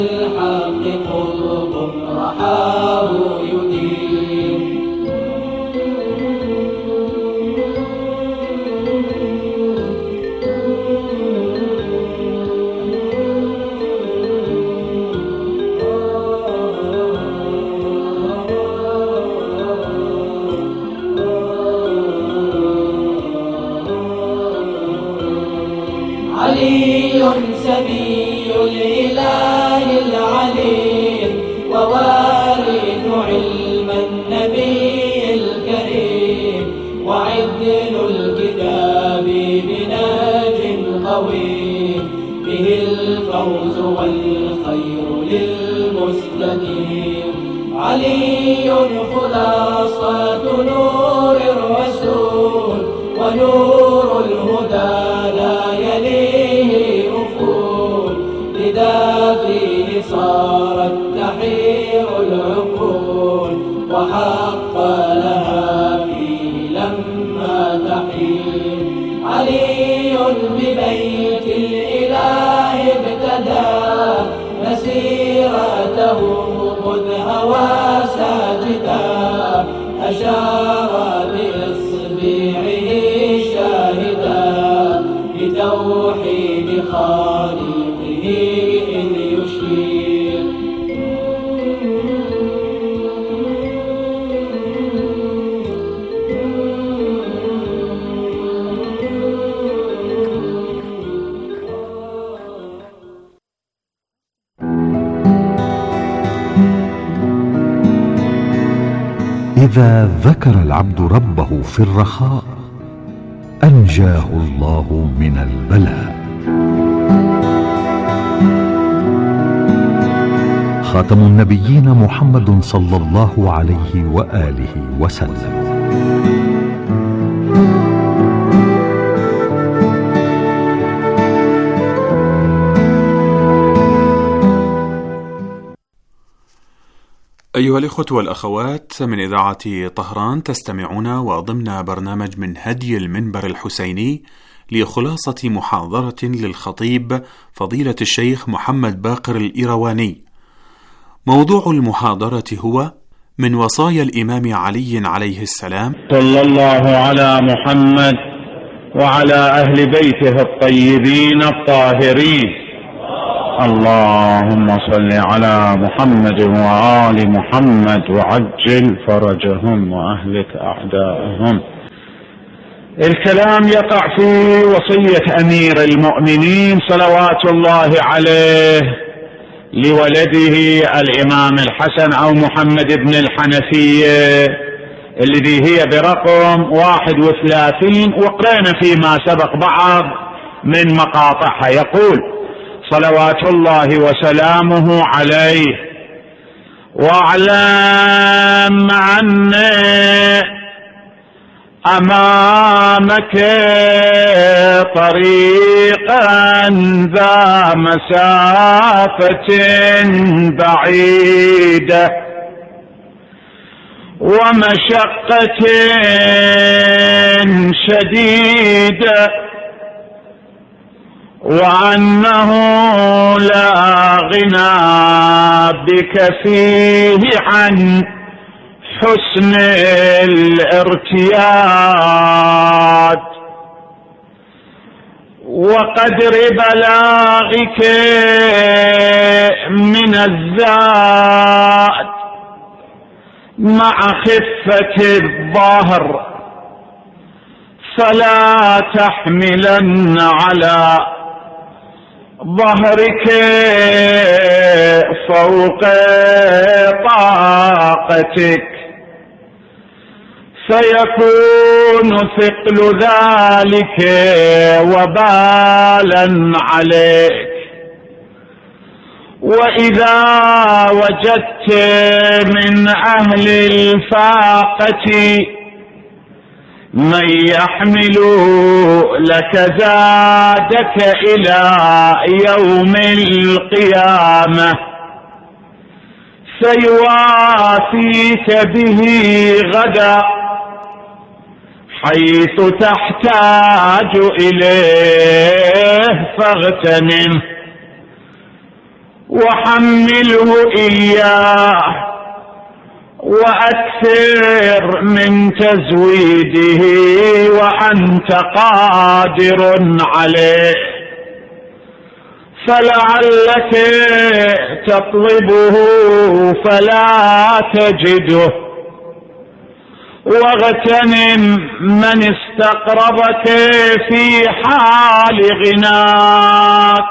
الحق قطب رحاه يدين. علي سبي الإله العليم ووارث علم النبي الكريم وعدل الكتاب بناج قويم به الفوز والخير للمستقيم. علي خلاصة نور الرسول ونور الهدى لا يليه أفول لذا فيه صارت تحير العقول وحق لها فيه لما تحين. علي ببيت الإله ابتدى مسيرته مذ هوى ساجدا أشار بإصبعه شاهدا بتوحيد خالقه إذ يشير. إذا ذكر العبد ربه في الرخاء أنجاه الله من البلاء. خاتم النبيين محمد صلى الله عليه وآله وسلم. أيها الإخوة والأخوات، من إذاعة طهران تستمعون وضمن برنامج من هدي المنبر الحسيني لخلاصة محاضرة للخطيب فضيلة الشيخ محمد باقر الإيرواني. موضوع المحاضرة هو من وصايا الإمام علي عليه السلام. صلى الله على محمد وعلى أهل بيته الطيبين الطاهرين. اللهم صل على محمد وآل محمد وعجل فرجهم وأهلك أعداءهم. الكلام يقع في وصية أمير المؤمنين صلوات الله عليه لولده الإمام الحسن أو محمد بن الحنفية الذي هي برقم 31، وقرأنا فيما سبق بعض من مقاطعها. يقول صلوات الله وسلامه عليه: واعلم أن أمامك طريقا ذا مسافة بعيدة ومشقة شديدة، وأنه لا غنى بك فيه عن حسن الارتياد وقدر بلاغك من الذات مع خفة الظهر، فلا تحملن على ظهرك فوق طاقتك فيكون ثقل ذلك وبالا عليك. وإذا وجدت من أهل الفاقة من يحمل لك زادك إلى يوم القيامة سيوافيك به غدا حيث تحتاج إليه فاغتنمه. وحمله إياه وأكثر من تزويده وأنت قادر عليه، فلعلك تطلبه فلا تجده، واغتنم من استقربك في حال غناك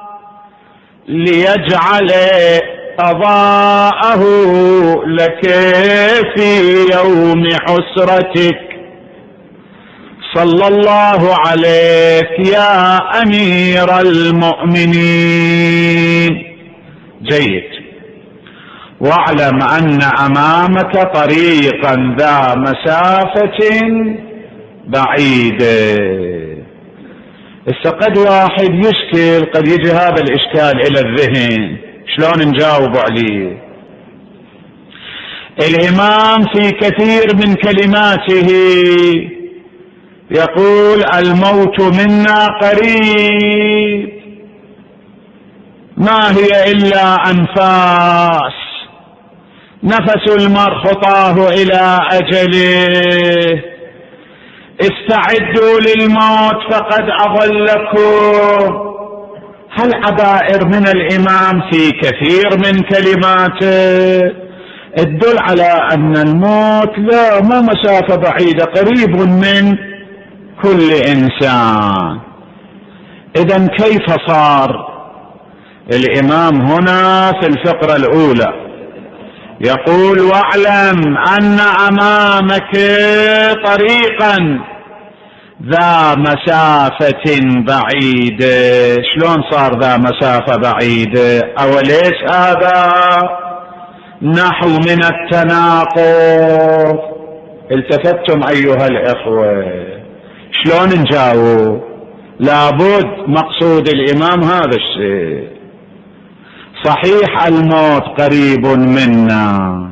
ليجعل قضاءه لك في يوم حسرتك. صلى الله عليك يا أمير المؤمنين. جيد. واعلم أن أمامك طريقا ذا مسافة بعيدة. قد واحد يشكل، قد يجي هذا الإشكال إلى الذهن، شلون نجاوب عليه؟ الإمام في كثير من كلماته يقول الموت منا قريب، ما هي إلا أنفاس، نفس المرء خطاه إلى أجله، استعدوا للموت فقد أضلكم. هالعبائر من الإمام في كثير من كلماته تدل على أن الموت لا ما مسافة بعيدة، قريب من كل إنسان. إذن كيف صار الإمام هنا في الفقرة الأولى يقول واعلم أن أمامك طريقا ذا مسافة بعيدة. شلون صار ذا مسافة بعيدة؟ أوليس هذا نحو من التناقض؟ التفتم أيها الإخوة، شلون نجاوب؟ لابد مقصود الإمام هذا الشيء. صحيح الموت قريب منا،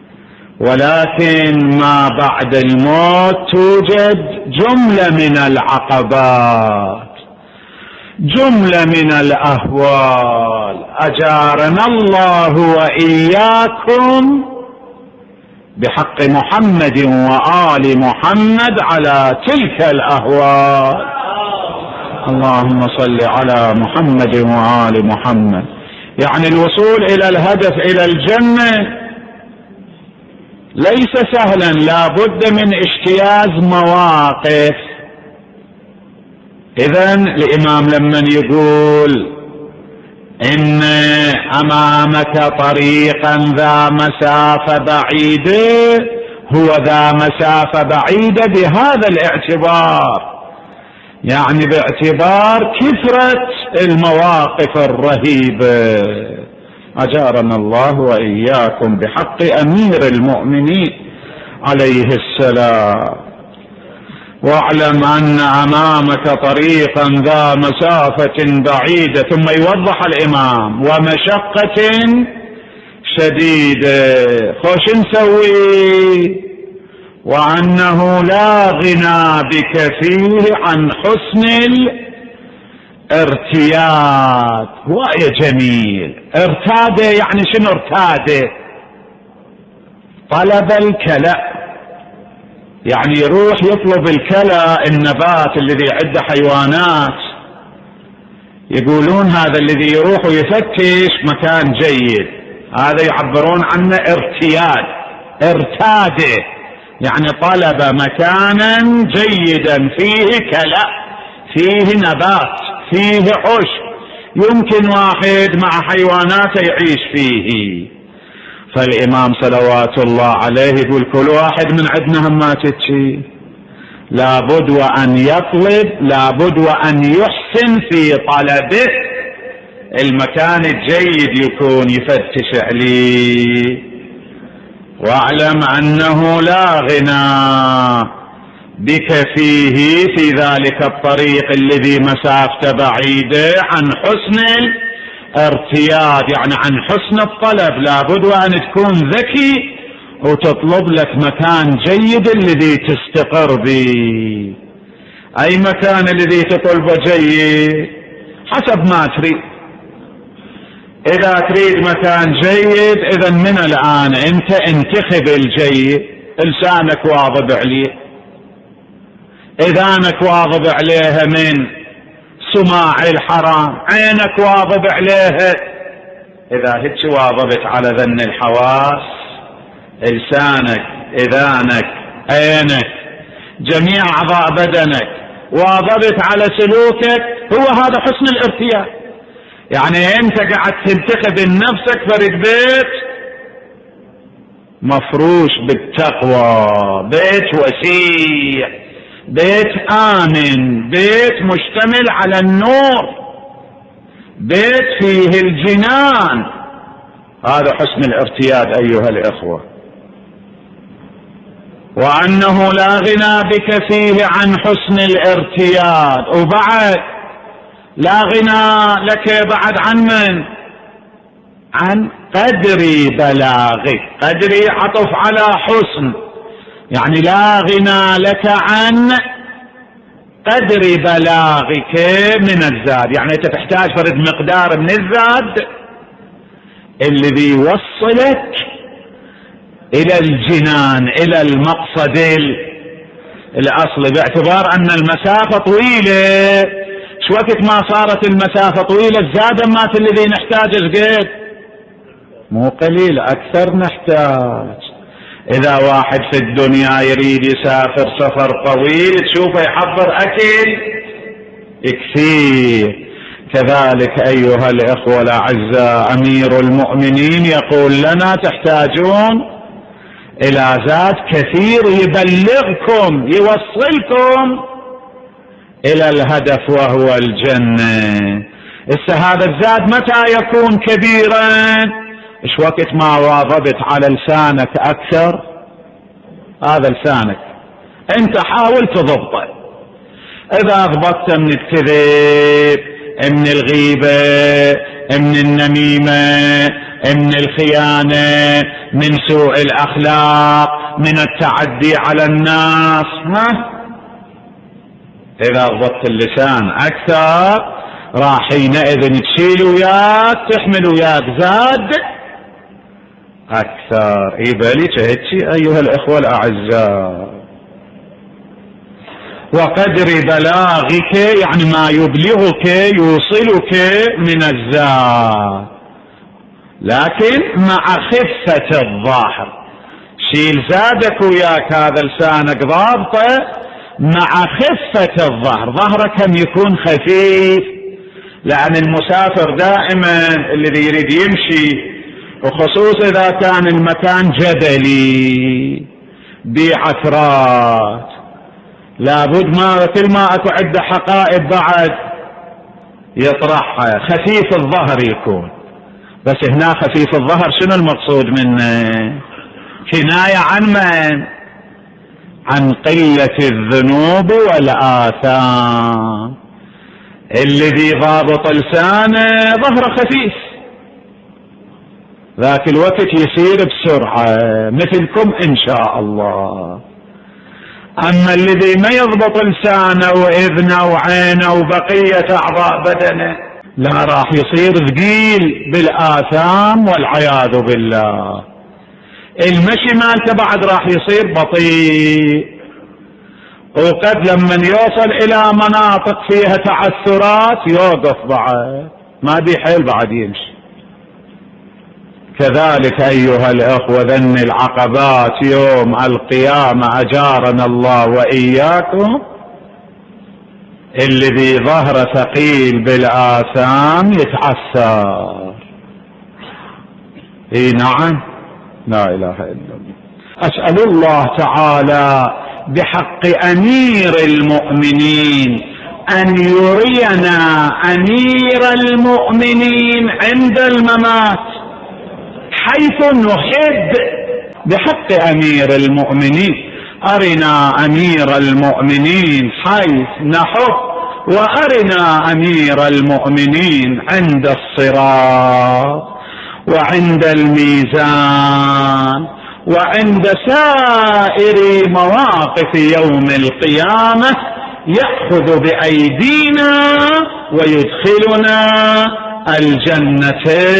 ولكن ما بعد الموت توجد جملة من العقبات، جملة من الأهوال، أجارنا الله وإياكم بحق محمد وآل محمد على تلك الأهوال. اللهم صل على محمد وآل محمد. يعني الوصول إلى الهدف إلى الجنة ليس سهلا، لا بد من اجتياز مواقف. إذن الإمام لمن يقول إن أمامك طريقا ذا مسافة بعيدة، هو ذا مسافة بعيدة بهذا الاعتبار، يعني باعتبار كثرة المواقف الرهيبة. أجارنا الله وإياكم بحق أمير المؤمنين عليه السلام. واعلم أن أمامك طريقا ذا مسافة بعيدة، ثم يوضح الإمام ومشقة شديدة. خوش نسوي؟ وأنه لا غنى بك فيه عن حسن الارتياد. ويا جميل، ارتاد يعني شنو ارتاد؟ طلب الكلأ، يعني يروح يطلب الكلأ، النبات الذي عنده حيوانات. يقولون هذا الذي يروح ويفتش مكان جيد، هذا يعبرون عنه ارتياد. ارتاده يعني طلب مكانا جيدا فيه كلأ، فيه نبات، فيه عشب، يمكن واحد مع حيواناته يعيش فيه. فالإمام صلوات الله عليه يقول كل واحد من عندنا هم ما تتشي، لابد وأن يطلب، لابد وأن يحسن في طلبه، المكان الجيد يكون يفتش عليه. واعلم أنه لا غنى بك فيه في ذلك الطريق الذي مسافته بعيدة عن حسن الارتياد، يعني عن حسن الطلب. لابد وأن تكون ذكي وتطلب لك مكان جيد الذي تستقر به. أي مكان الذي تطلبه جيد؟ حسب ما تريد. إذا تريد مكان جيد إذا من الآن أنت انتخب الجيد. لسانك واظب عليه، إذانك واظب عليها من سماع الحرام، عينك واظب عليها إذا هيك واظبت على ذن الحواس، لسانك إذانك عينك جميع أعضاء بدنك واظبت على سلوكك، هو هذا حسن الارتياد. يعني أنت قاعد تنتخب لنفسك فرد بيت مفروش بالتقوى، بيت وسيع، بيت آمن، بيت مشتمل على النور، بيت فيه الجنان. هذا حسن الارتياد أيها الإخوة، وأنه لا غنى بك فيه عن حسن الارتياد. وبعد لا غنى لك بعد عن من؟ عن قدر بلاغك. قدري عطف على حسن، يعني لا غنى لك عن قدر بلاغك من الزاد. يعني انت تحتاج فرد مقدار من الزاد اللي بيوصلك الى الجنان، الى المقصد الاصلي، باعتبار ان المسافة طويلة. شو وقت ما صارت المسافة طويلة الزاد مات الذي نحتاج القيد مو قليل، اكثر نحتاج. اذا واحد في الدنيا يريد يسافر سفر طويل تشوفه يحضر اكل كثير. كذلك ايها الاخوة الاعزاء امير المؤمنين يقول لنا تحتاجون الى زاد كثير يبلغكم يوصلكم الى الهدف وهو الجنة. هذا الزاد متى يكون كبيرا؟ ايش وقت ما واظبت على لسانك اكثر. هذا لسانك انت حاول تضبطه. اذا ضبطت من الكذب، من الغيبة، من النميمة، من الخيانة، من سوء الاخلاق، من التعدي على الناس، اذا ضبطت اللسان اكثر راح حينئذ تشيل وياك تحمل وياك زاد اكثر. يبالي هيك ايها الاخوة الاعزاء. وقدر بلاغك يعني ما يبلغك يوصلك من الزاد، لكن مع خفة الظاهر. شيل زادك وياك هذا لسانك ضابطه مع خفة الظهر. ظهرك هم يكون خفيف، لأن المسافر دائما الذي يريد يمشي، وخصوصا إذا كان المكان جبلي بعثرات، لابد ما كل ما أكو عدة حقائب بعد يطرحها. خفيف الظهر يكون، بس هنا خفيف الظهر شنو المقصود منه؟ كناية عن من؟ عن قلة الذنوب والآثام. الذي ضابط لسانه ظهره خفيف، ذاك الوقت يسير بسرعة مثلكم إن شاء الله. أما الذي ما يضبط لسانه وإذنه وعينه وبقية أعضاء بدنه لا راح يصير ثقيل بالآثام والعياذ بالله. المشي مالته بعد راح يصير بطيء، وقد لما يوصل إلى مناطق فيها تعثرات يوقف بعد، ما بي حيل بعد يمشي. كذلك أيها الأخوة ذن العقبات يوم القيامة أجارنا الله وإياكم، الذي ظهر ثقيل بالآثام يتعثر. نعم، لا إله إلا الله. أسأل الله تعالى بحق أمير المؤمنين أن يرينا أمير المؤمنين عند الممات حيث نحب. بحق أمير المؤمنين أرنا أمير المؤمنين حيث نحب، وأرنا أمير المؤمنين عند الصراط وعند الميزان وعند سائر مواقف يوم القيامة، يأخذ بأيدينا ويدخلنا الجنة.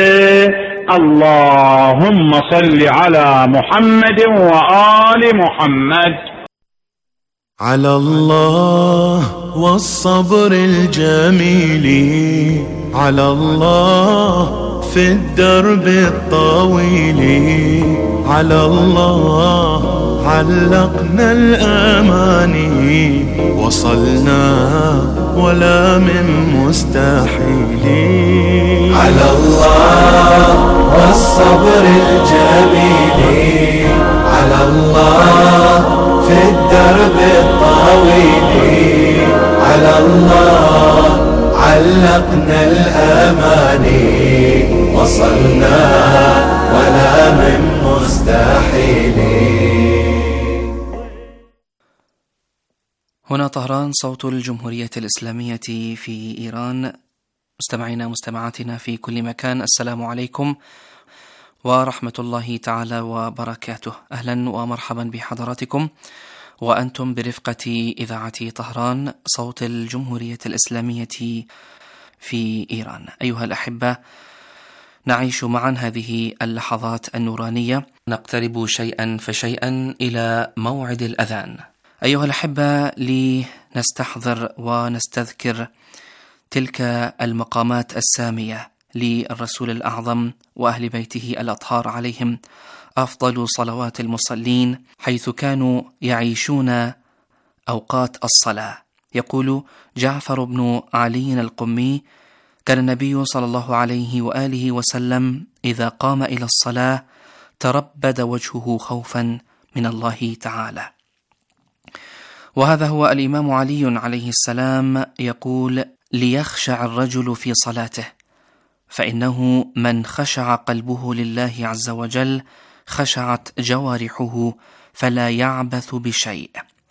اللهم صل على محمد وآل محمد. على الله والصبر الجميل، على الله في الدرب الطويل، على الله علقنا الأماني، وصلنا ولا من مستحيل. على الله والصبر الجميل، على الله في الدرب الطويل، على الله علقنا الأماني، وصلنا ولا من مستحيل. هنا طهران، صوت الجمهورية الإسلامية في إيران. مستمعينا مستمعاتنا في كل مكان، السلام عليكم ورحمة الله تعالى وبركاته. أهلا ومرحبا بحضراتكم وأنتم برفقة إذاعة طهران، صوت الجمهورية الإسلامية في إيران. أيها الأحبة، نعيش معا هذه اللحظات النورانية، نقترب شيئا فشيئا إلى موعد الأذان. أيها الأحبة، لنستحضر ونستذكر تلك المقامات السامية للرسول الأعظم وأهل بيته الأطهار عليهم أفضل صلوات المصلين، حيث كانوا يعيشون أوقات الصلاة. يقول جعفر بن علي القمي: كان النبي صلى الله عليه وآله وسلم إذا قام إلى الصلاة تربد وجهه خوفا من الله تعالى. وهذا هو الإمام علي عليه السلام يقول: ليخشع الرجل في صلاته، فإنه من خشع قلبه لله عز وجل خشعت جوارحه فلا يعبث بشيء.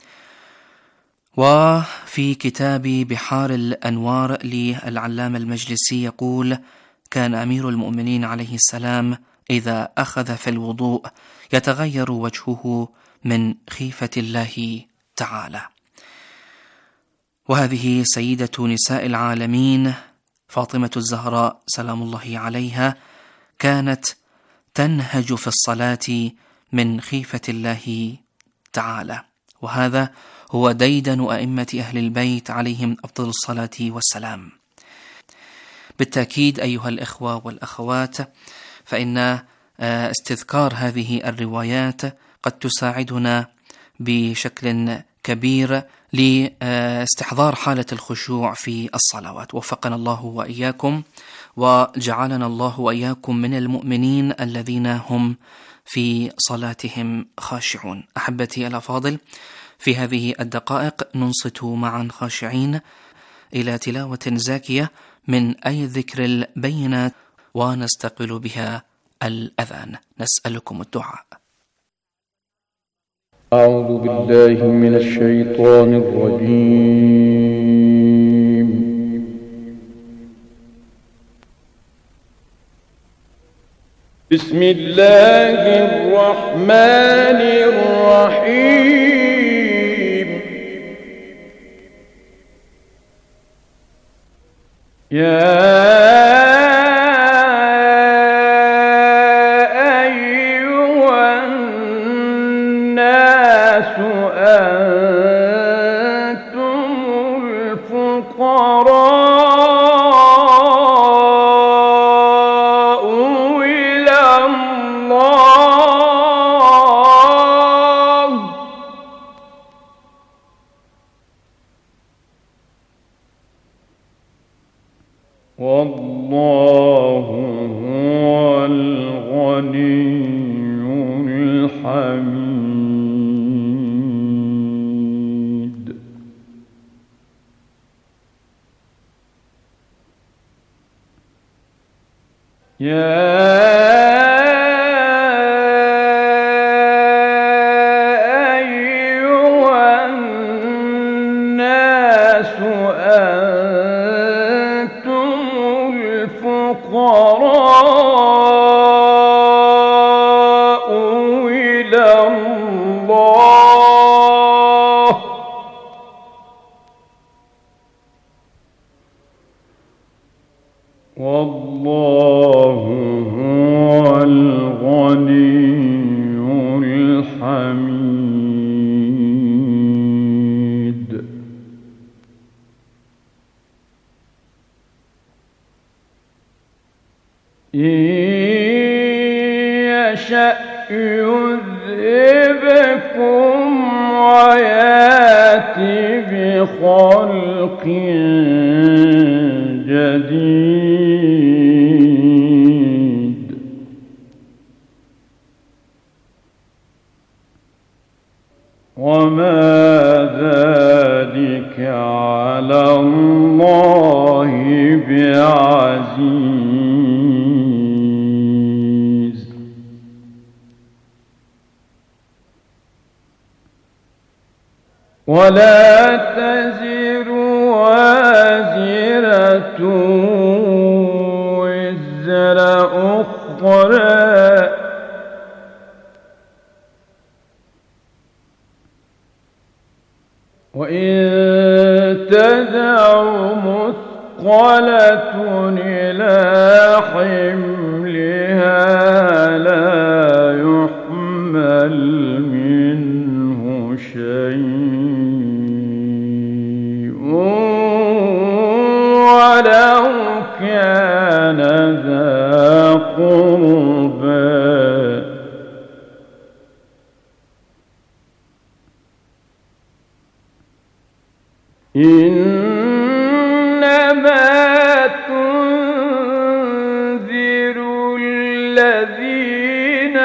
وفي كتاب بحار الأنوار للعلامة المجلسي يقول: كان أمير المؤمنين عليه السلام إذا أخذ في الوضوء يتغير وجهه من خيفة الله تعالى. وهذه سيدة نساء العالمين فاطمة الزهراء سلام الله عليها كانت تنهج في الصلاة من خيفة الله تعالى، وهذا هو ديدن أئمة أهل البيت عليهم أفضل الصلاة والسلام. بالتأكيد أيها الإخوة والأخوات، فإن استذكار هذه الروايات قد تساعدنا بشكل كبير لاستحضار حالة الخشوع في الصلوات. وفقنا الله وإياكم، وجعلنا الله وإياكم من المؤمنين الذين هم في صلاتهم خاشعون. أحبتي الأفاضل، في هذه الدقائق ننصت معا خاشعين إلى تلاوة زاكية من أي الذكر البينات، ونستقبل بها الأذان. نسألكم الدعاء. أعوذ بالله من الشيطان الرجيم. بسم الله الرحمن الرحيم. يا والله هو الغني الحميد. يا أيها الناس الفقراء إلى الله والله يشأ يذهبكم ويأتي بخلق جديد وما ذلك على الله بعزيز ولا تزر وازرة وزر أخرى وإن تدع مثقلة إلى حملها لا يحمل منه شيء ولو كان ذا قربى إنما تنذر الذين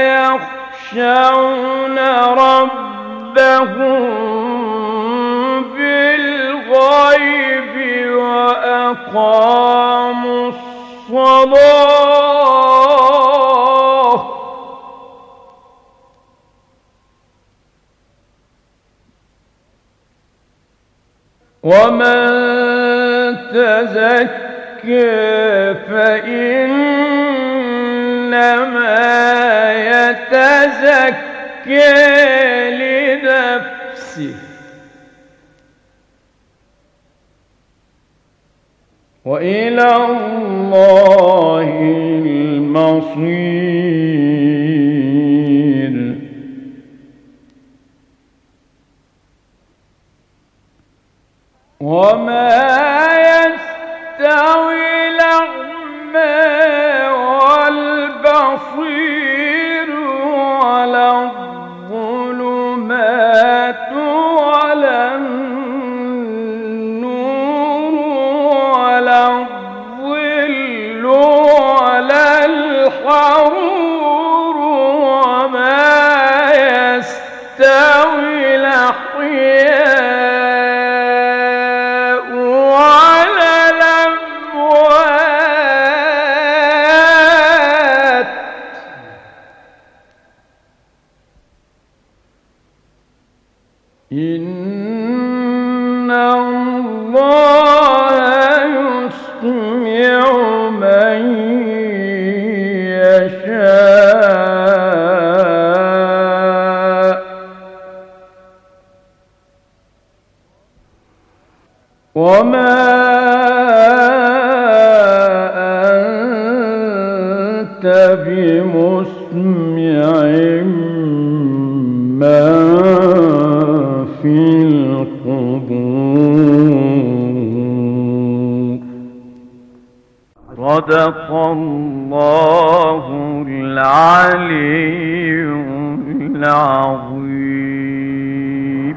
يخشون ربهم بالغيب وأقاموا الصلاة ومن تزكى فإنما يتزكى لنفسه وإلى الله المصير وما يستوي الأعمى والبصير ولا الظلمات ولا النور ولا الظل ولا الحرور وما يستوي الأحياء ولا الأموات إن الله يسمع من يشاء وما أنت بمسمع من في القبور صدق الله العلي العظيم.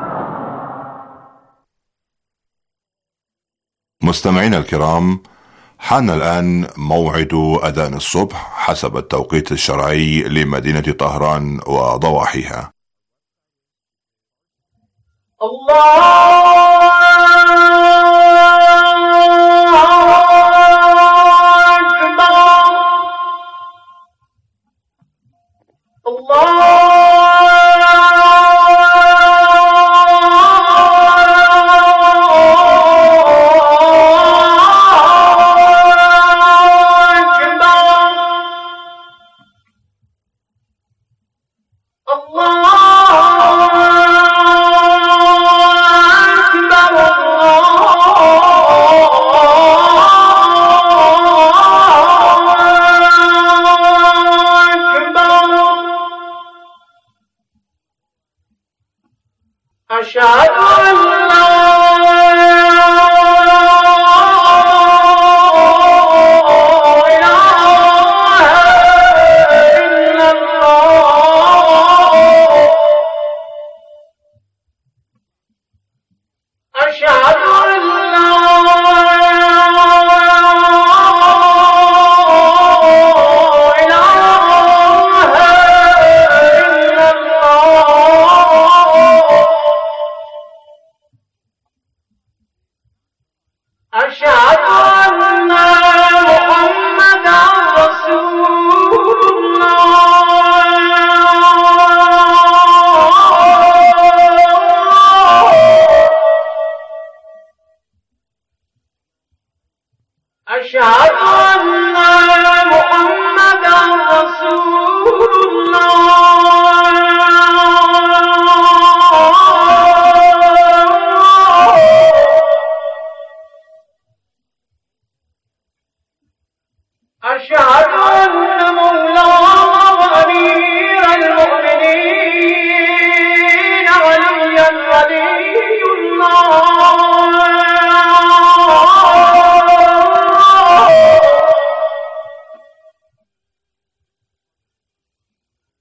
مستمعينا الكرام، حان الآن موعد أذان الصبح حسب التوقيت الشرعي لمدينة طهران وضواحيها. الله أشهد أن لا إله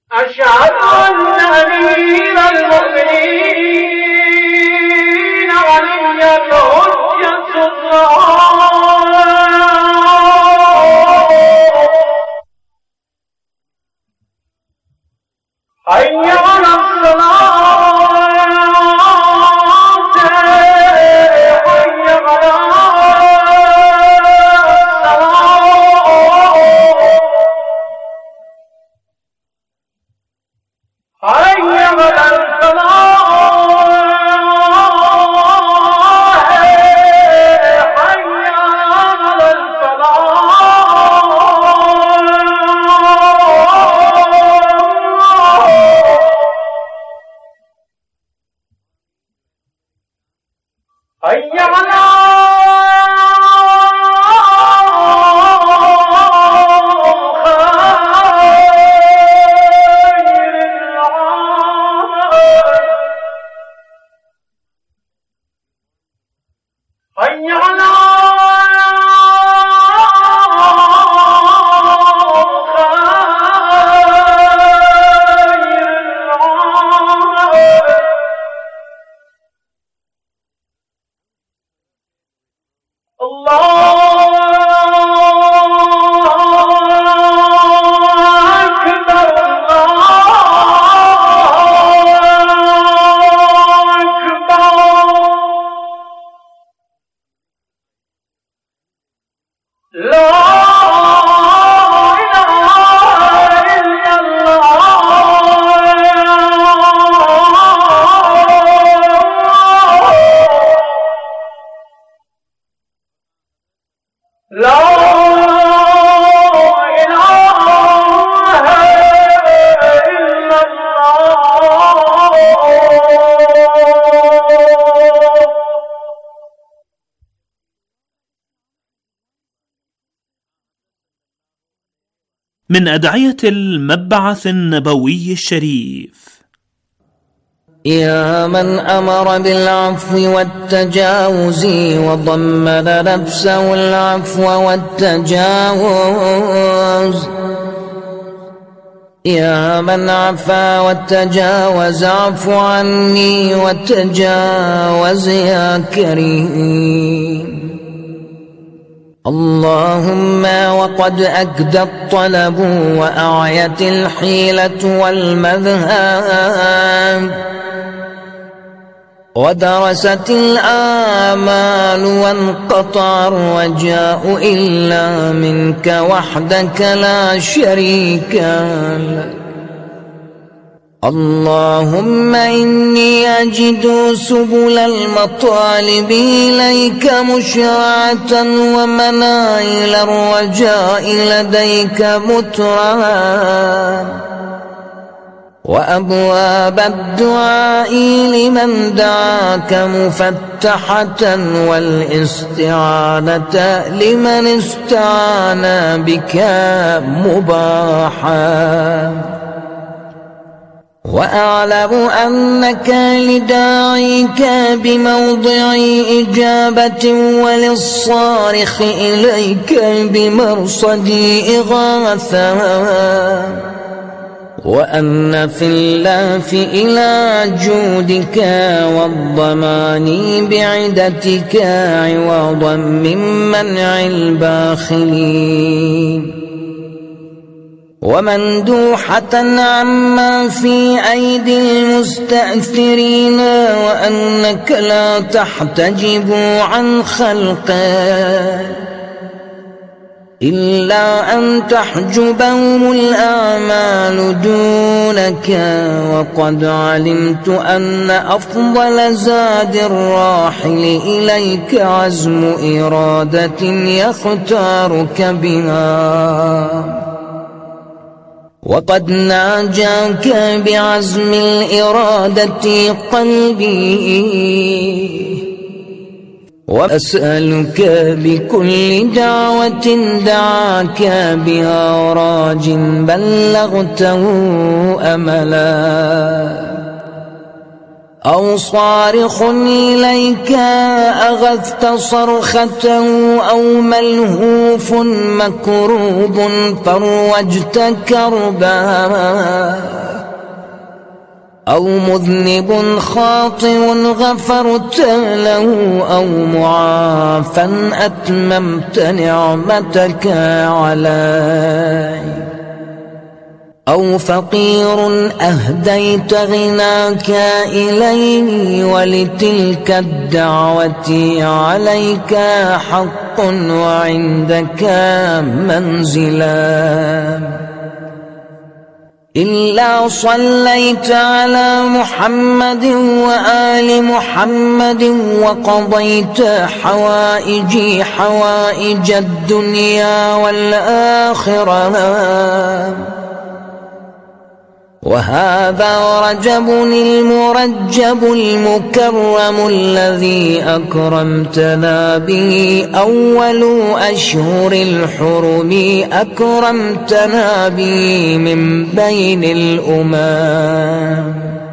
أشهد أن أمير المؤمنين ولي الحجة حي على الصلاة حي على من أدعية المبعث النبوي الشريف: يا من أمر بالعفو والتجاوز وضمن نفسه العفو والتجاوز، يا من عفا وتجاوز اعف عني وتجاوز يا كريم. اللهم وقد أكدى الطلب وأعيت الحيلة والمذهب ودرست الآمال وانقطع الرجاء إلا منك وحدك لا شريك لك. اللهم إني أجد سبل المطالب إليك مشرعة ومنايل الرجاء لديك مترعة وأبواب الدعاء لمن دعاك مفتحة والاستعانة لمن استعان بك مباحا. وأعلم أنك لداعيك بموضع إجابة وللصارخ إليك بمرصد إغاثة، وأن في اللهف إلى جودك والضمان بعدتك عوضا من منع الباخلين، ومندوحة عما في أيدي المستأثرين، وأنك لا تحتجب عن خلقه إلا أن تحجبهم الأعمال دونك. وقد علمت أن أفضل زاد الراحل إليك عزم إرادة يختارك بها، وقد ناجاك بعزم الإرادة قلبي. وأسألك بكل دعوة دعاك بها راج بلغته أملا، أو صارخ إليك أغثت صرخة أو ملهوف مكروب فروجت كربا أو مذنب خاطئ غفرت له أو معافى أتممت نعمتك عليه أو فقير أهديت غناك إليه ولتلك الدعوة عليك حق وعندك منزلا إلا صليت على محمد وآل محمد وقضيت حوائجي حوائج الدنيا والآخرة وهذا رجب المرجب المكرم الذي أكرمتنا به أول أشهر الحرم أكرمتنا به من بين الأمم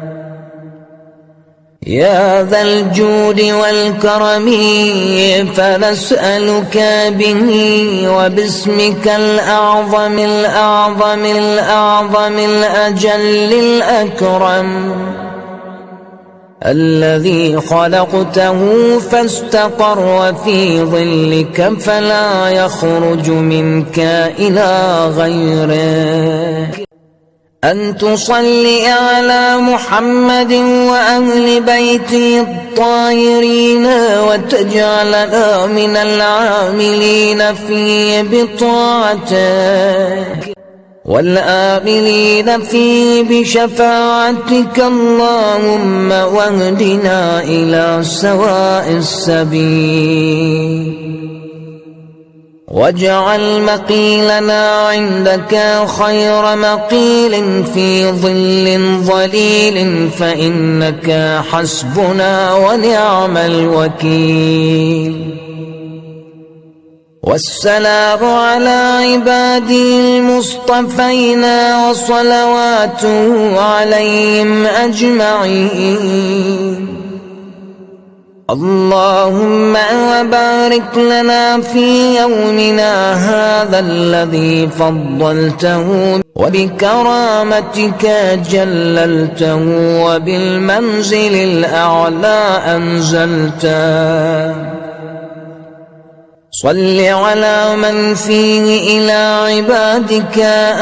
يا ذا الجود والكرم فنسألك به وباسمك الأعظم الأعظم الأعظم الأجل الأكرم الذي خلقته فاستقر في ظلك فلا يخرج منك إلى غيره أن تصلي على محمد وأهل بيته الطاهرين وتجعلنا من العاملين في بطاعتك والآملين فيه بشفاعتك اللهم واهدنا إلى سواء السبيل واجعل مقيلنا عندك خير مقيل في ظل ظليل فإنك حسبنا ونعم الوكيل والسلام على عبادي المصطفين وصلواته عليهم أجمعين اللهم بارك لنا في يومنا هذا الذي فضلته وبكرامتك جللته وبالمنزل الأعلى أنزلته صل على من فيه إلى عبادك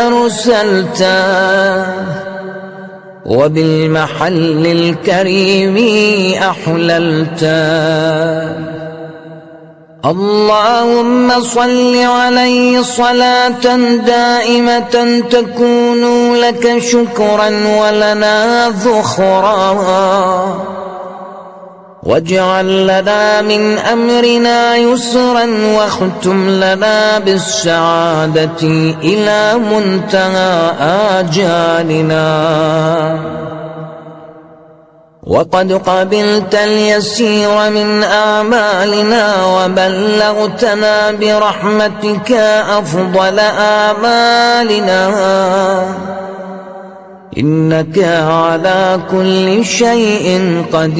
أرسلته وبالمحل الكريم أحللتا اللهم صل عليه صلاة دائمة تكون لك شكرا ولنا ذخرا واجعل لنا من أمرنا يسرا واختم لنا بالسعادة إلى منتهى آجالنا وقد قبلت اليسير من أعمالنا وبلغتنا برحمتك أفضل آمالنا إنك على كل شيء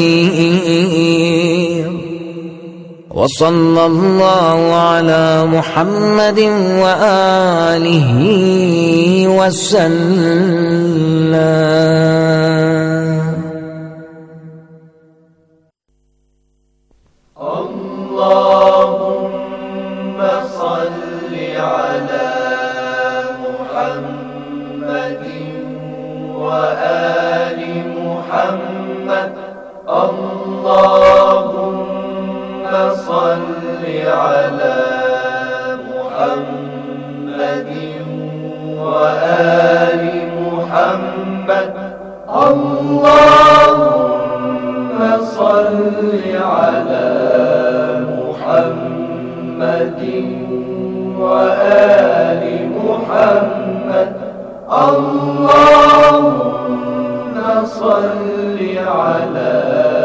قدير وصلى الله على محمد وآله وسلم اللهم صل على محمد وآل محمد اللهم صل على محمد وآل محمد اللهم صل على محمد وآل محمد اللهم صل على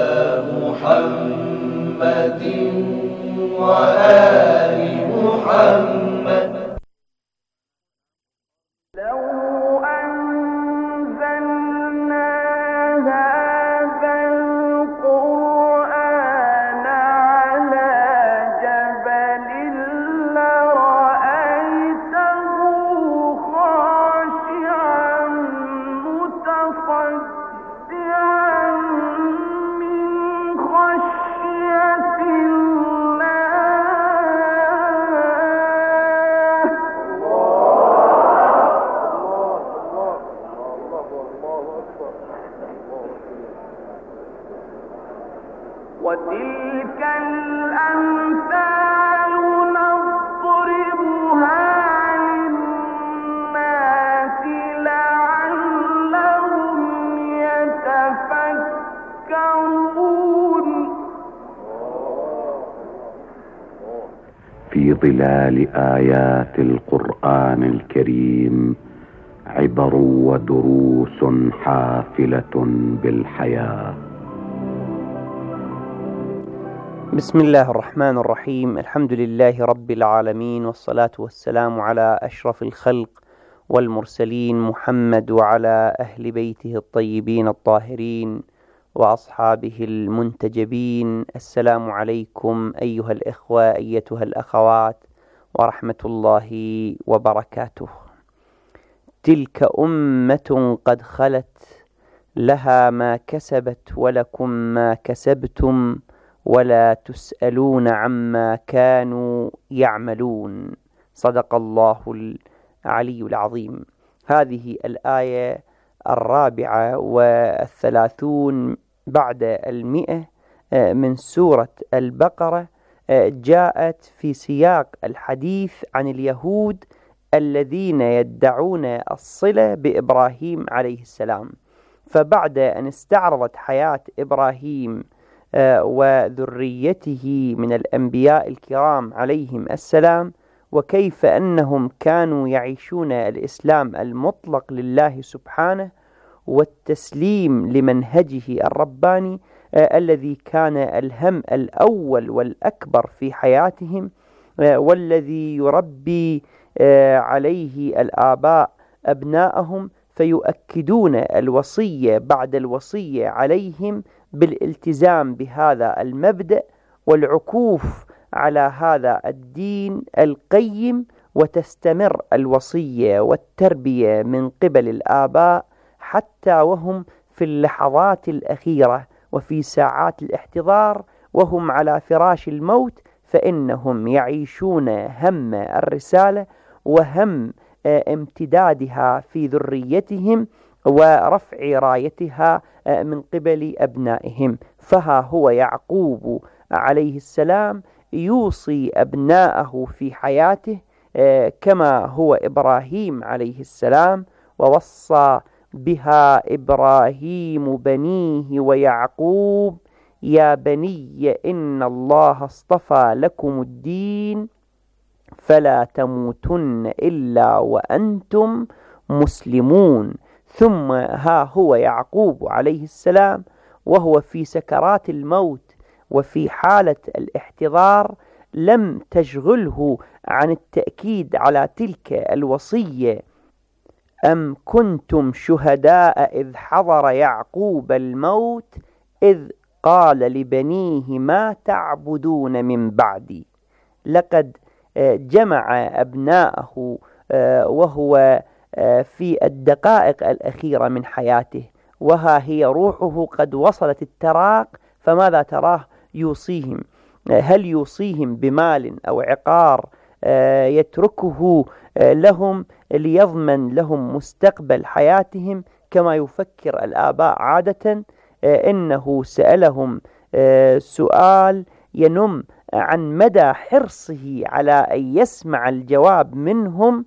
محمد وآل محمد لو أنزلنا هذا وتلك الأمثال نضربها للناس لعلهم يتفكرون. في ظلال آيات القرآن الكريم عبر ودروس حافلة بالحياة. بسم الله الرحمن الرحيم. الحمد لله رب العالمين، والصلاة والسلام على أشرف الخلق والمرسلين محمد وعلى أهل بيته الطيبين الطاهرين وأصحابه المنتجبين. السلام عليكم أيها الإخوة أيتها الأخوات ورحمة الله وبركاته. تلك أمة قد خلت لها ما كسبت ولكم ما كسبتم ولا تسألون عما كانوا يعملون. صدق الله العلي العظيم. هذه الآية 34 بعد 100 من سورة البقرة جاءت في سياق الحديث عن اليهود الذين يدعون الصلة بإبراهيم عليه السلام. فبعد أن استعرضت حياة إبراهيم وذريته من الأنبياء الكرام عليهم السلام، وكيف أنهم كانوا يعيشون الإسلام المطلق لله سبحانه والتسليم لمنهجه الرباني الذي كان الهم الأول والأكبر في حياتهم، والذي يربي عليه الآباء أبناءهم، فيؤكدون الوصية بعد الوصية عليهم بالالتزام بهذا المبدأ والعكوف على هذا الدين القيم، وتستمر الوصية والتربية من قبل الآباء حتى وهم في اللحظات الأخيرة وفي ساعات الاحتضار وهم على فراش الموت، فإنهم يعيشون هم الرسالة وهم امتدادها في ذريتهم ورفع رايتها من قبل أبنائهم. فها هو يعقوب عليه السلام يوصي أبناءه في حياته كما هو إبراهيم عليه السلام، ووصى بها إبراهيم بنيه ويعقوب يا بني إن الله اصطفى لكم الدين فلا تموتن إلا وأنتم مسلمون. ثم ها هو يعقوب عليه السلام وهو في سكرات الموت وفي حالة الاحتضار لم تشغله عن التأكيد على تلك الوصية: أم كنتم شهداء إذ حضر يعقوب الموت إذ قال لبنيه ما تعبدون من بعدي. لقد جمع أبناءه وهو في الدقائق الأخيرة من حياته، وها هي روحه قد وصلت التراق، فماذا تراه يوصيهم؟ هل يوصيهم بمال أو عقار يتركه لهم ليضمن لهم مستقبل حياتهم كما يفكر الآباء عادة؟ إنه سألهم سؤال ينم عن مدى حرصه على أن يسمع الجواب منهم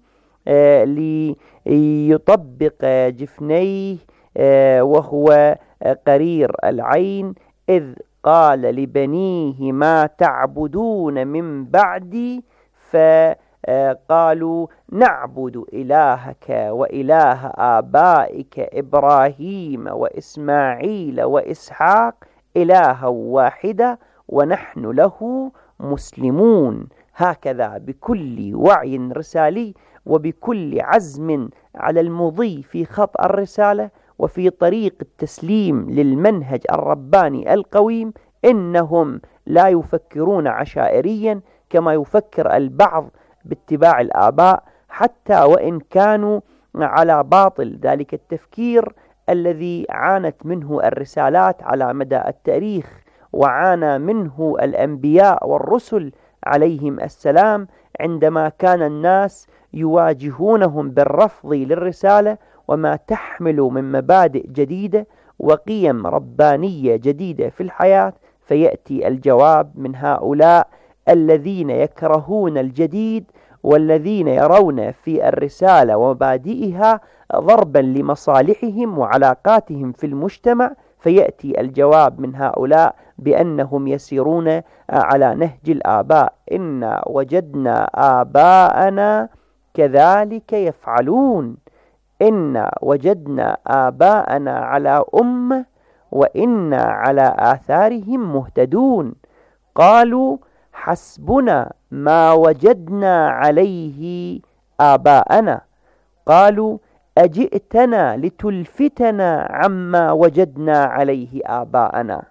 ليطبق جفنيه وهو قرير العين إذ قال لبنيه ما تعبدون من بعدي، فقالوا نعبد إلهك وإله آبائك إبراهيم وإسماعيل وإسحاق إلها واحدا ونحن له مسلمون. هكذا بكل وعي رسالي وبكل عزم على المضي في خط الرسالة وفي طريق التسليم للمنهج الرباني القويم، إنهم لا يفكرون عشائريا كما يفكر البعض باتباع الآباء، حتى وإن كانوا على باطل ذلك التفكير الذي عانت منه الرسالات على مدى التاريخ، وعانى منه الأنبياء والرسل عليهم السلام عندما كان الناس يواجهونهم بالرفض للرسالة وما تحمل من مبادئ جديدة وقيم ربانية جديدة في الحياة، فيأتي الجواب من هؤلاء الذين يكرهون الجديد والذين يرون في الرسالة ومبادئها ضربا لمصالحهم وعلاقاتهم في المجتمع، فيأتي الجواب من هؤلاء بأنهم يسيرون على نهج الآباء: إنا وجدنا آباءنا كذلك يفعلون، إنا وجدنا آباءنا على أمة وإنا على آثارهم مهتدون. قالوا حسبنا ما وجدنا عليه آباءنا. قالوا أجئتنا لتلفتنا عما وجدنا عليه آباءنا،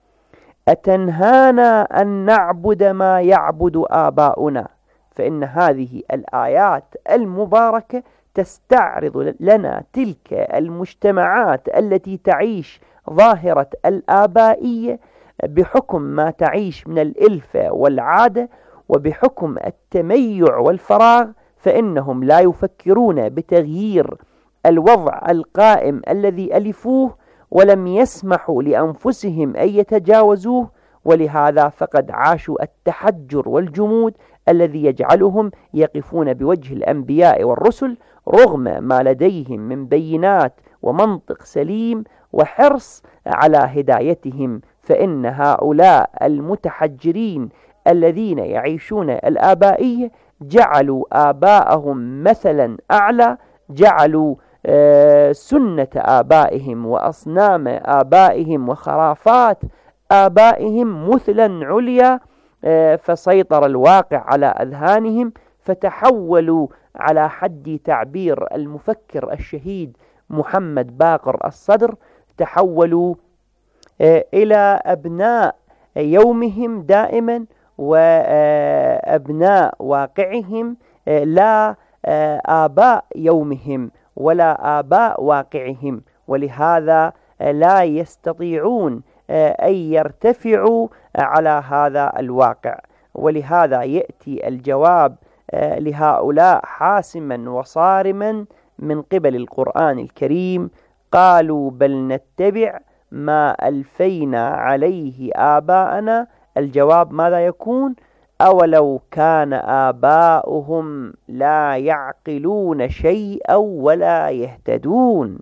أتنهانا أن نعبد ما يعبد آباؤنا. فإن هذه الآيات المباركة تستعرض لنا تلك المجتمعات التي تعيش ظاهرة الآبائية بحكم ما تعيش من الإلفة والعادة، وبحكم التميع والفراغ، فإنهم لا يفكرون بتغيير الوضع القائم الذي ألفوه، ولم يسمحوا لأنفسهم أن يتجاوزوه، ولهذا فقد عاشوا التحجر والجمود الذي يجعلهم يقفون بوجه الأنبياء والرسل رغم ما لديهم من بينات ومنطق سليم وحرص على هدايتهم. فإن هؤلاء المتحجرين الذين يعيشون الآبائية جعلوا آباءهم مثلا أعلى، جعلوا سنة آبائهم وأصنام آبائهم وخرافات آبائهم مثلا عليا، فسيطر الواقع على أذهانهم، فتحولوا على حد تعبير المفكر الشهيد محمد باقر الصدر، تحولوا إلى أبناء يومهم دائما وأبناء واقعهم، لا آباء يومهم ولا آباء واقعهم، ولهذا لا يستطيعون أن يرتفعوا على هذا الواقع. ولهذا يأتي الجواب لهؤلاء حاسما وصارما من قبل القرآن الكريم: قالوا بل نتبع ما ألفينا عليه آباءنا. الجواب ماذا يكون؟ أولو كان آباؤهم لا يعقلون شيئا ولا يهتدون.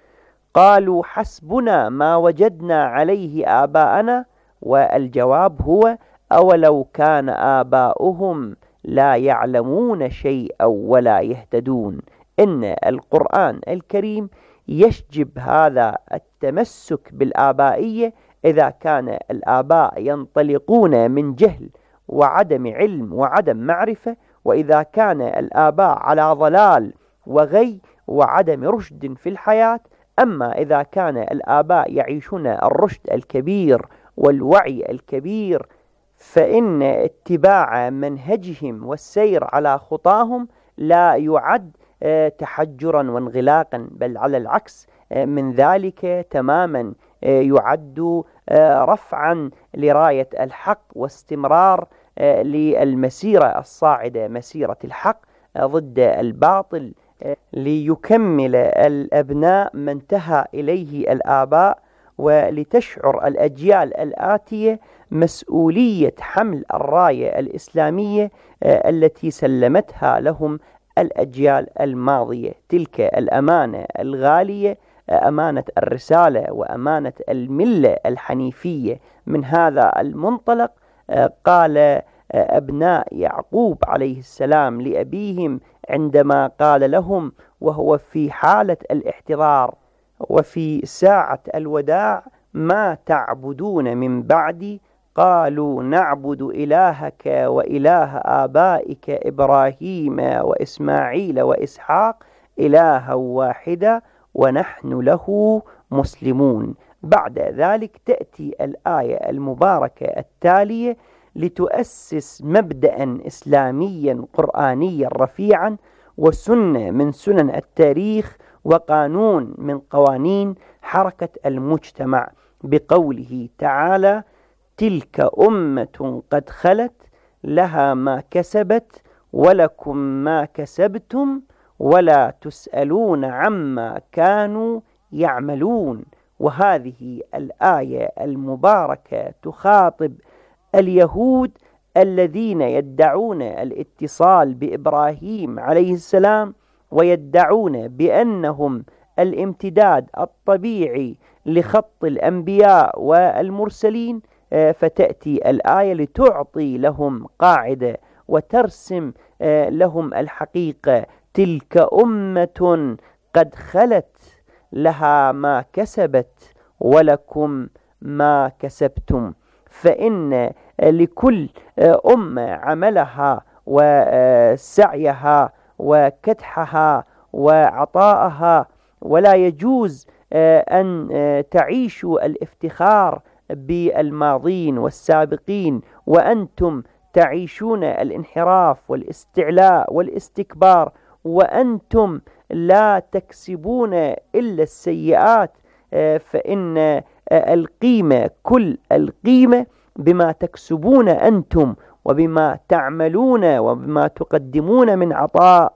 قالوا حسبنا ما وجدنا عليه آباءنا، والجواب هو أولو كان آباؤهم لا يعلمون شيئا ولا يهتدون. إن القرآن الكريم يشجب هذا التمسك بالآبائية إذا كان الآباء ينطلقون من جهل وعدم علم وعدم معرفة، وإذا كان الآباء على ضلال وغي وعدم رشد في الحياة. أما إذا كان الآباء يعيشون الرشد الكبير والوعي الكبير، فإن اتباع منهجهم والسير على خطاهم لا يعد تحجرا وانغلاقا، بل على العكس من ذلك تماما يعد رفعا لراية الحق واستمرار للمسيرة الصاعدة، مسيرة الحق ضد الباطل، ليكمل الأبناء ما انتهى إليه الآباء، ولتشعر الأجيال الآتية مسؤولية حمل الراية الإسلامية التي سلمتها لهم الأجيال الماضية. تلك الأمانة الغالية، أمانة الرسالة وأمانة الملة الحنيفية. من هذا المنطلق قال أبناء يعقوب عليه السلام لأبيهم عندما قال لهم وهو في حالة الاحتضار وفي ساعة الوداع: ما تعبدون من بعدي؟ قالوا نعبد إلهك وإله آبائك إبراهيم وإسماعيل وإسحاق إلها واحدا ونحن له مسلمون. بعد ذلك تأتي الآية المباركة التالية لتؤسس مبدأ إسلاميا قرآنيا رفيعا، وسنة من سنن التاريخ، وقانون من قوانين حركة المجتمع، بقوله تعالى: تلك أمة قد خلت لها ما كسبت ولكم ما كسبتم ولا تسألون عما كانوا يعملون. وهذه الآية المباركة تخاطب اليهود الذين يدعون الاتصال بإبراهيم عليه السلام، ويدعون بأنهم الامتداد الطبيعي لخط الأنبياء والمرسلين. فتأتي الآية لتعطي لهم قاعدة وترسم لهم الحقيقة: تلك أمة قد خلت لها ما كسبت ولكم ما كسبتم. فإن لكل أمة عملها وسعيها وكدحها وعطاءها، ولا يجوز أن تعيشوا الافتخار بالماضين والسابقين وأنتم تعيشون الانحراف والاستعلاء والاستكبار، وأنتم لا تكسبون إلا السيئات. فإن القيمة، كل القيمة بما تكسبون أنتم وبما تعملون وبما تقدمون من عطاء،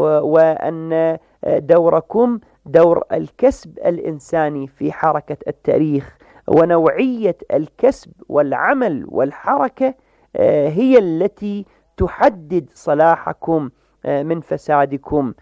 وأن دوركم دور الكسب الإنساني في حركة التاريخ. ونوعية الكسب والعمل والحركة هي التي تحدد صلاحكم من فسادكم،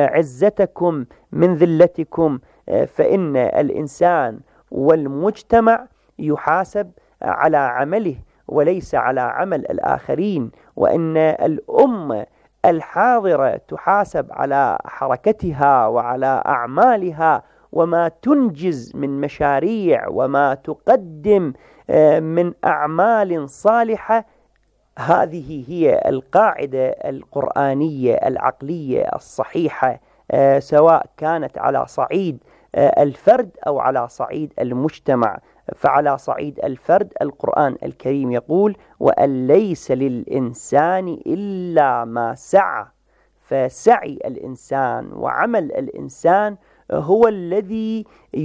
عزتكم من ذلتكم. فإن الإنسان والمجتمع يحاسب على عمله وليس على عمل الآخرين، وإن الأمة الحاضرة تحاسب على حركتها وعلى أعمالها وما تنجز من مشاريع وما تقدم من أعمال صالحة. هذه هي القاعدة القرآنية العقلية الصحيحة، سواء كانت على صعيد الفرد أو على صعيد المجتمع. فعلى صعيد الفرد القرآن الكريم يقول: وأن ليس للإنسان إلا ما سعى. فسعي الإنسان وعمل الإنسان هو الذي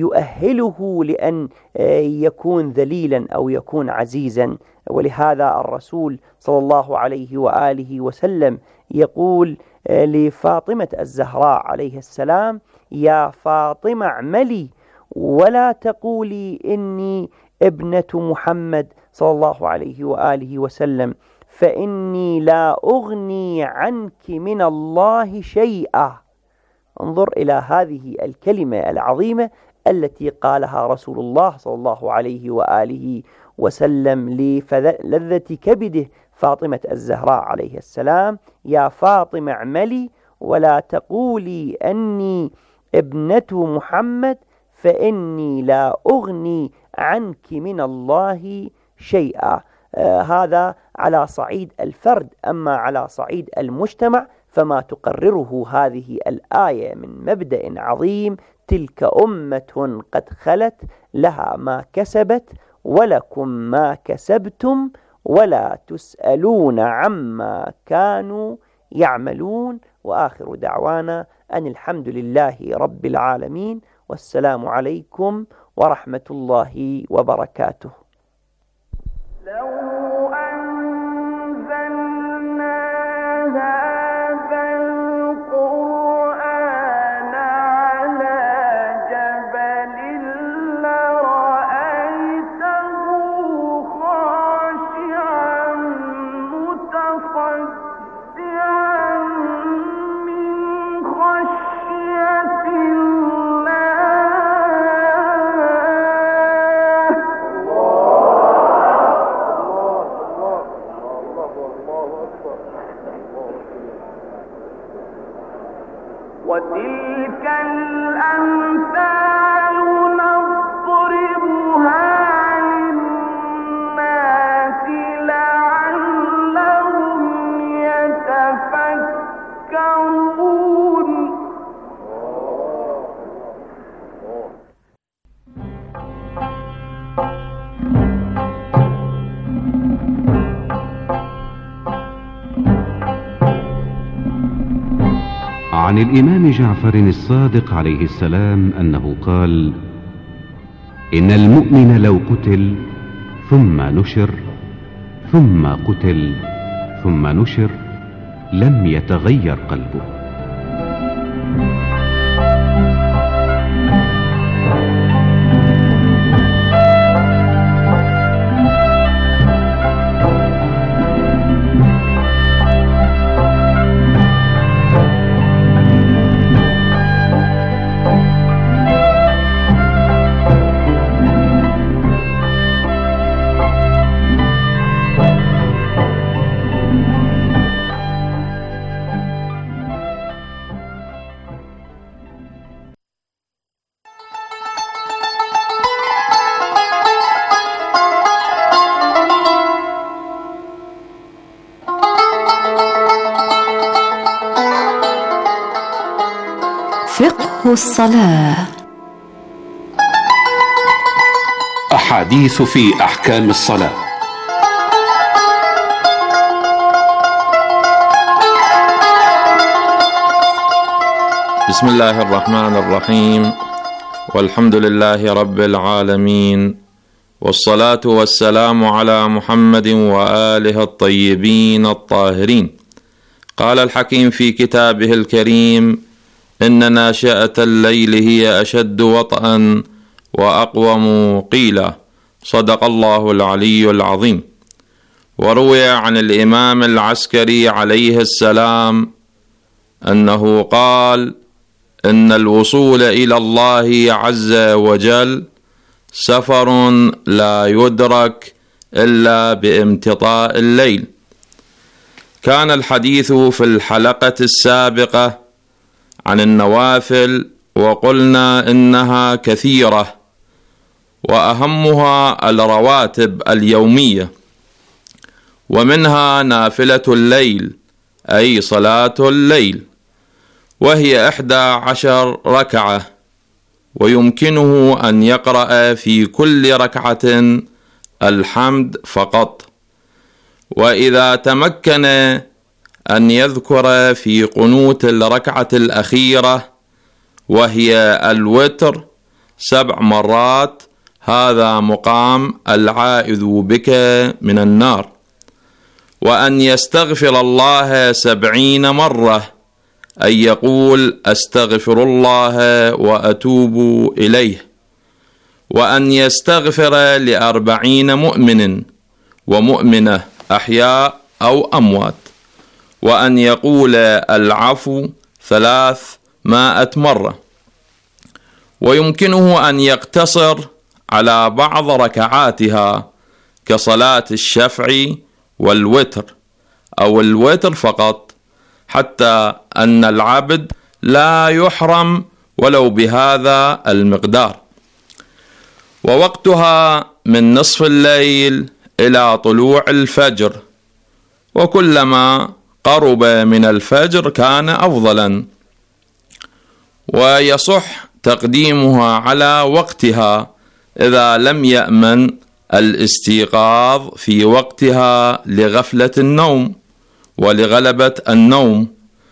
يؤهله لأن يكون ذليلا أو يكون عزيزا. ولهذا الرسول صلى الله عليه وآله وسلم يقول لفاطمة الزهراء عليه السلام: يا فاطمة اعملي ولا تقولي إني ابنة محمد صلى الله عليه وآله وسلم، فإني لا أغني عنك من الله شيئا. انظر إلى هذه الكلمة العظيمة التي قالها رسول الله صلى الله عليه وآله وسلم للذة كبده فاطمة الزهراء عليه السلام: يا فاطمة اعملي ولا تقولي أني ابنة محمد، فإني لا أغني عنك من الله شيئا. هذا على صعيد الفرد. أما على صعيد المجتمع فما تقرره هذه الآية من مبدأ عظيم: تلك أمة قد خلت لها ما كسبت ولكم ما كسبتم ولا تسألون عما كانوا يعملون. وآخر دعوانا أن الحمد لله رب العالمين، والسلام عليكم ورحمة الله وبركاته. وتلك الأمثال نضربها للناس لعلهم يتفكرون. عن الإمام جعفر الصادق عليه السلام أنه قال: إن المؤمن لو قتل ثم نشر ثم قتل ثم نشر لم يتغير قلبه. فقه الصلاة. أحاديث في أحكام الصلاة. بسم الله الرحمن الرحيم، والحمد لله رب العالمين، والصلاة والسلام على محمد وآله الطيبين الطاهرين. قال الحكيم في كتابه الكريم: إن ناشئة الليل هي أشد وطئا وأقوم قيلا. صدق الله العلي العظيم. وروي عن الإمام العسكري عليه السلام أنه قال: إن الوصول إلى الله عز وجل سفر لا يدرك إلا بامتطاء الليل. كان الحديث في الحلقة السابقة عن النوافل، وقلنا إنها كثيرة، وأهمها الرواتب اليومية، ومنها نافلة الليل أي صلاة الليل، وهي 11 ركعة، ويمكنه أن يقرأ في كل ركعة الحمد فقط. وإذا تمكن أن يذكر في قنوت الركعة الأخيرة وهي الوتر 7 مرات، هذا مقام العائذ بك من النار. وأن يستغفر الله 70 مرة، أن يقول: أستغفر الله وأتوب إليه. وأن يستغفر ل40 مؤمن ومؤمنة أحياء أو أموات. وأن يقول العفو 300 مرة. ويمكنه أن يقتصر على بعض ركعاتها كصلاة الشفع والوتر أو الوتر فقط، حتى أن العبد لا يحرم ولو بهذا المقدار. ووقتها من نصف الليل إلى طلوع الفجر، وكلما قرب من الفجر كان أفضلا. ويصح تقديمها على وقتها إذا لم يأمن الاستيقاظ في وقتها لغفلة النوم ولغلبة النوم،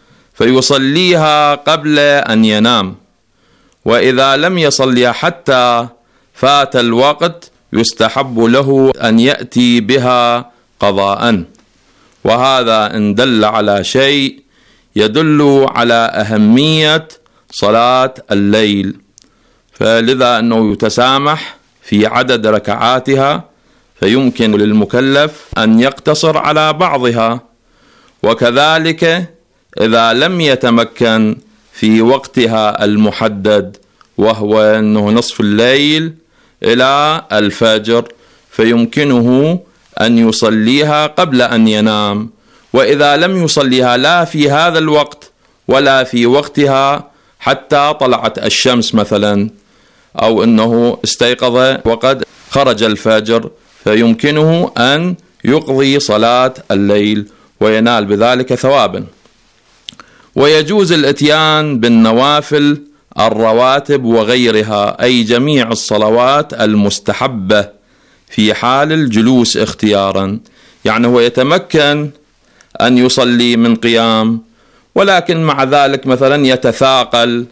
فيصليها قبل أن ينام. وإذا لم يصليها حتى فات الوقت، يستحب له أن يأتي بها قضاء. وهذا إن دل على شيء يدل على أهمية صلاة الليل، فلذا أنه يتسامح في عدد ركعاتها، فيمكن للمكلف أن يقتصر على بعضها. وكذلك إذا لم يتمكن في وقتها المحدد، وهو أنه نصف الليل إلى الفجر، فيمكنه أن يصليها قبل أن ينام. وإذا لم يصليها لا في هذا الوقت ولا في وقتها حتى طلعت الشمس مثلا، أو أنه استيقظ وقد خرج الفجر، فيمكنه أن يقضي صلاة الليل وينال بذلك ثوابا. ويجوز الاتيان بالنوافل الرواتب وغيرها، أي جميع الصلوات المستحبة، في حال الجلوس اختيارا. يعني هو يتمكن أن يصلي من قيام، ولكن مع ذلك مثلا يتثاقل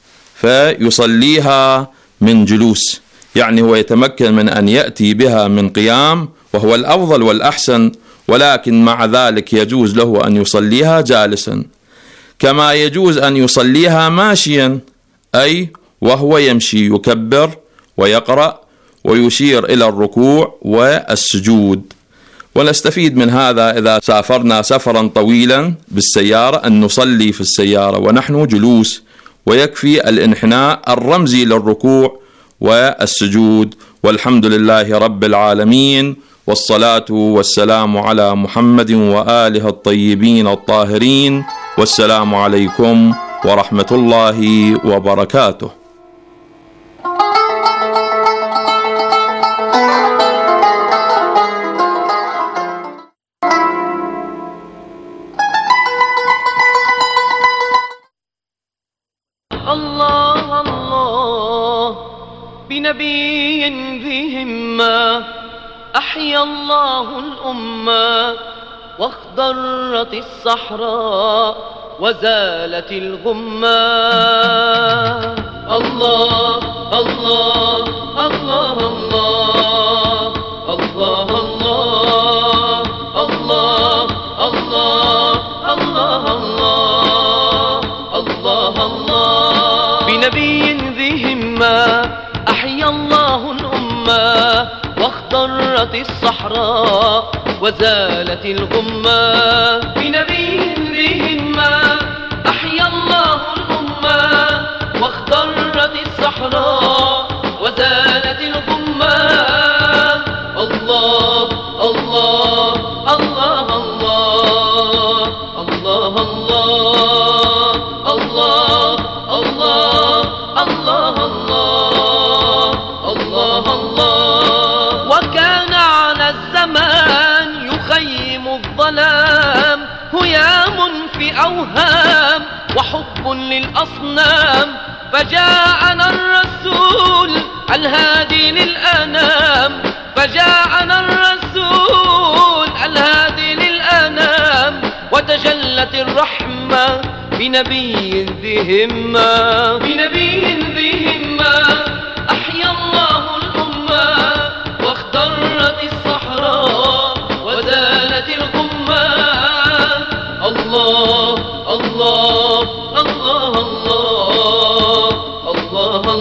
فيصليها من جلوس. يعني هو يتمكن من أن يأتي بها من قيام، وهو الأفضل والأحسن، ولكن مع ذلك يجوز له أن يصليها جالسا، كما يجوز أن يصليها ماشيا، أي وهو يمشي يكبر ويقرأ ويشير إلى الركوع والسجود. ونستفيد من هذا إذا سافرنا سفرا طويلا بالسيارة أن نصلي في السيارة ونحن جلوس، ويكفي الانحناء الرمزي للركوع والسجود. والحمد لله رب العالمين، والصلاة والسلام على محمد وآله الطيبين الطاهرين، والسلام عليكم ورحمة الله وبركاته. الله بنبي ذي همة أحيا الله الأمة واخضرت الصحراء وزالت الغمة. الله الله الله الله الله الله الله الله الله الله الله. بنبي ذي همة أحيا الله الأمة واخضرت الصحراء وزالت الغمة. بنبي ذي همة أحيا الله الأمة واخضرت الصحراء وزالت الغمة. الله الله الله الله الله الله الله الله الله الله. وكان على الزمان يخيم الظلام هيام في أوهام وحب للأصنام. فجاءنا الرسول الهادي للأنام. فجاءنا الرسول الهادي للأنام وتجلت الرحمة بنبي ذي همة. بنبي ذي همة أحيا الله الأمة واخضرت الصحراء وزالت الغمة. الله الله الله الله الله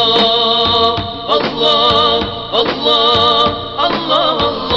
الله الله الله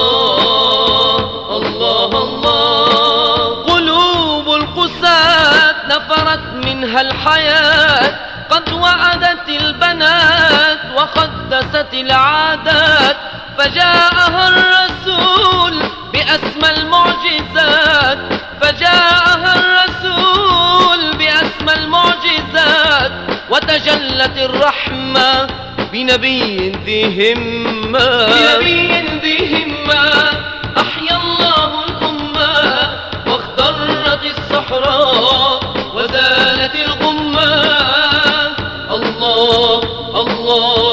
الله الله. قلوب القساة نفرت منها الحياة قد وعدت البنات وقدست العادات. فجاءها الرسول بأسمى المعجزات. فجاءها الرسول بأسمى المعجزات وتجلت الرحمة بنبي ذي همة. بنبي ذي همة أحيا الله الأمة واخضرت الصحراء وزالت الغمة. الله الله